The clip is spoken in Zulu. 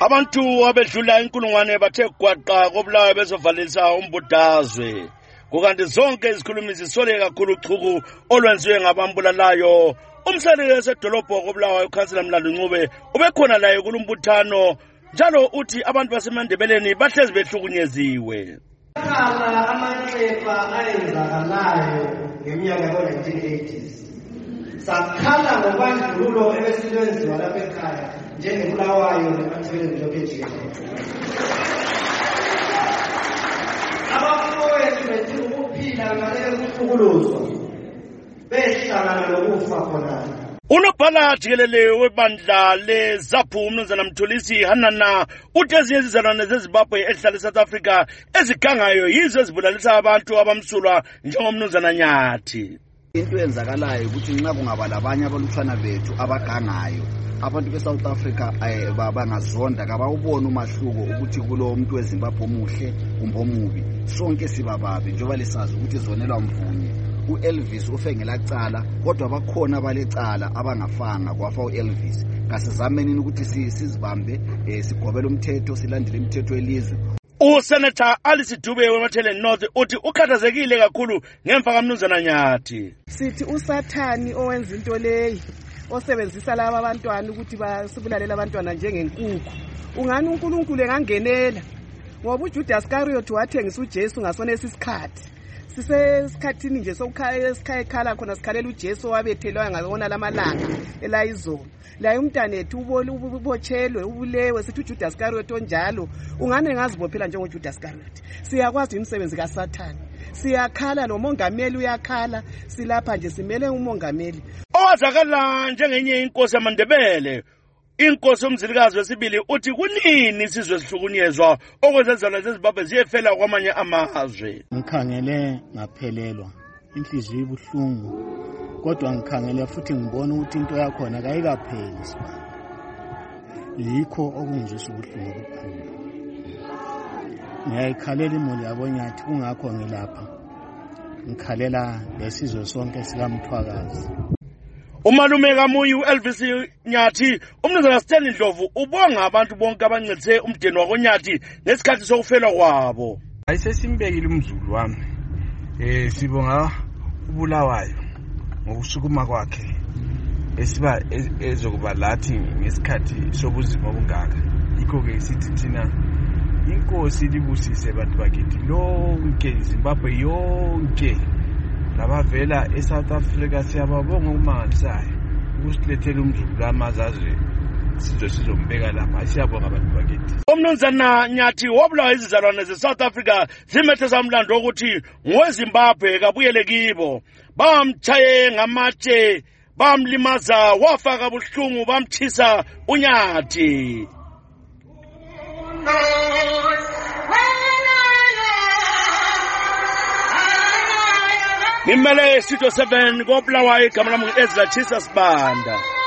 Abantu abedlula inkulungwane bathe gwaqa kobulawa bezovalisa umbudazwe. Kukanti zonke izikhulumi zisole kakhulu uchuku olwenziwe ngabambulalayo. Umsaleli wasedolobho kobulawa uKhansela Mlando Ncube ubekhona laye kulumbuthano njalo uthi abantu baseMandebeleni bahlezi behlukunyeziwe. Amaxepa ayenzakalayo ngeminyaka yo-1980s. Sakhala ngobandlululo ebesilwenziwa lapha ekhaya njengebulawayo neMathebeleni Lopejiya. Abafowethu bethi ukuphila ngale kuhlukuluzwa behlangana nokufa khona. Unobhala jikelele webandla leZAPU uMnumzana Mthulisi Hanana uthi ezinye izizalwane zeZimbabwe ezihlala eSouth Africa ezigangayo yizo ezibulalisa abantu abamsulwa njengomnumzana Nyathi. Into yenzakalayo ukuthi nxa kungaba labanye abalutshwana bethu abagangayo abantu beSouth Africa bangazonda kabawubona umahluko ukuthi kulo muntu weZimbabwe omuhle kumbe omubi. Sonke sibababi njengoba lisazi ukuthi zonelwa mvunye. uElvis ufengela cala kodwa bakhona balecala abangafanga kwafa uElvis. Kasizamenini ukuthi sizibambe sigobela umthetho silandele imithetho yelizwe. Usenator Alice Dube weMatheleni North uthi ukhathazekile kakhulu ngemva kaMnumzana Nyathi. Sithi uSathani owenza into leyi osebenzisa laba abantwana ukuthi basibulalela abantwana njengenkukhu. Ungani uNkulunkulu engangenela ngoba uJudas Iscariot wathengisa uJesu ngasona isikhathi. Sisesikhathini nje sokukhaya khona sikhalela uJesu wabethelwa ngabona lamalanga elayizolo. La umntanethu ubotshelwe ubulewe sithi uJudas Iscariot onjalo ungane ngazibophela njengoJudas Iscariot. Siyakwazi imisebenzi kaSathani. Siyakhala nomongameli uyakhala silapha nje simele umongameli. Owazakala njengenye inkosi yaMandebele inkosi umzilikazi wesibili uthi kunini sizwe sihlukunyezwa okwezezana zeZimbabwe ziyefela kwamanye amazwe. Ngikhangele ngaphelelwa inhliziyo ibuhlungu kodwa ngikhangele futhi ngibona ukuthi into yakhona kayikapheliswa. Yikho okungizwisa ubuhlungu obukhulu. Ngiyayikhalela imuli yaboNyathi kungakho ngilapha. Ngikhalela lesizwe sonke sikaMthwakazi. Umalume kaMuyi uElvis Nyathi uMnumzana Stanley Ndlovu ubonga abantu bonke abancedise umdeni wakoNyathi ngesikhathi sokufelwa kwabo. Ayisesimbekile umzulu wami. Sibonga ubulawayo ngokusukuma kwakhe esiba ezokuba lathi ngesikhathi sobuzima obungaka. Yikho ke sithi thina inkosi libusise abantu bakithi lonke iZimbabwe yonke. Labavela eSouth Africa siyababonga umangalisayo ukusilethela umzulu amazazwe sizombeka lapha siyabonga abantu bakithi. Umnumzana Nyathi wabulawa izizalwane zeSouth Africa zimethe samlando ukuthi ngoweZimbabwe kabuyele kibo. Bamchaye ngamatshe bamlimaza wafaka buhlungu bamthisa uNyathi. Ngimele Studio 7 kobulawayo igama lami Ezra Chisas Banda.